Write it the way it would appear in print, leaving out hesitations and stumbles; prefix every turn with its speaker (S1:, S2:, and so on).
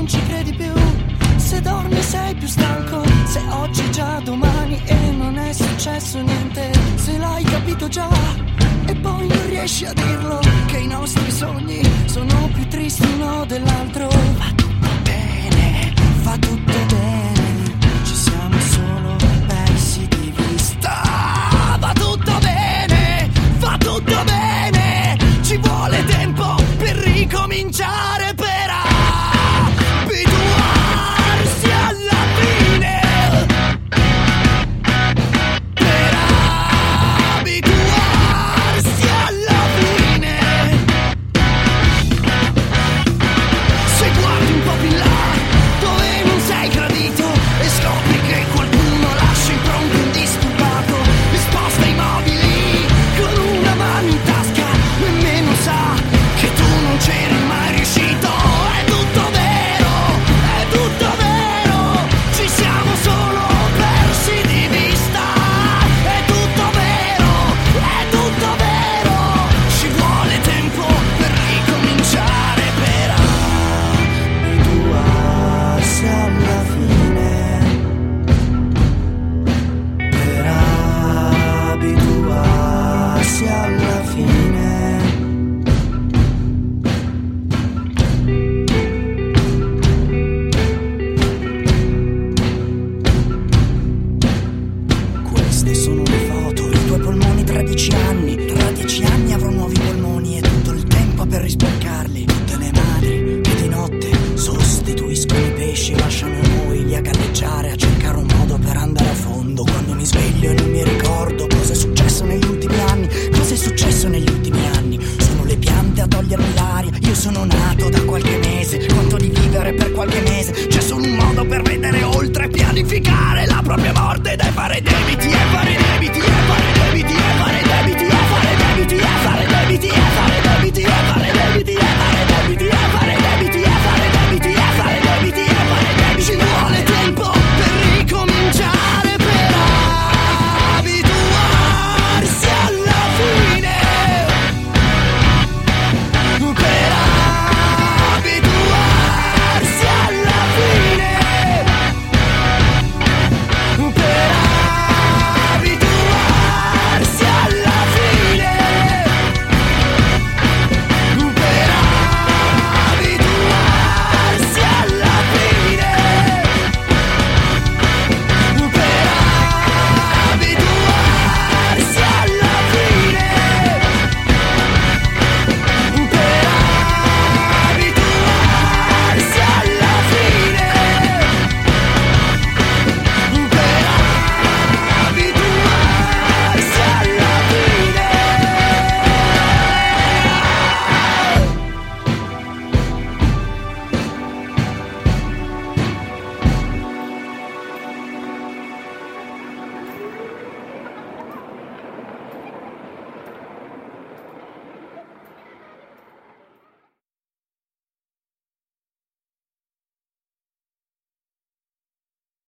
S1: non ci credi più, se dormi sei più stanco, se oggi è già domani e non è successo niente, se l'hai capito già e poi non riesci a dirlo, che i nostri sogni sono più tristi uno dell'altro. Va tutto bene, va tutto bene, ci siamo solo persi di vista.